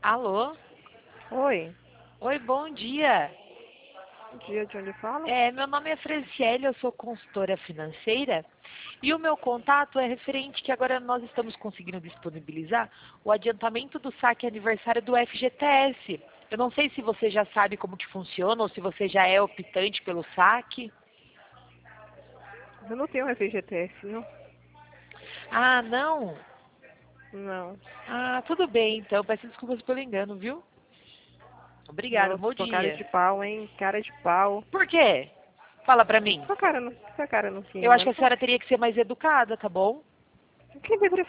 Alô? Oi, Oi, bom dia. bom dia, de onde fala? Meu nome é Franciele, eu sou consultora financeira e o meu contato é referente que agora nós estamos conseguindo disponibilizar o adiantamento do saque aniversário do FGTS. Eu não sei se você já sabe como que funciona ou se você já é optante pelo saque. Eu não tenho FGTS, não. Ah, não? Não. Ah, tudo bem, então. Peço desculpas pelo engano, viu? Obrigada, Nossa, bom sua cara dia. de pau, hein? Cara de pau. Por quê? Fala pra mim. Sua cara não se Eu acho que a encontra. senhora teria que ser mais educada, tá bom? Quem deveria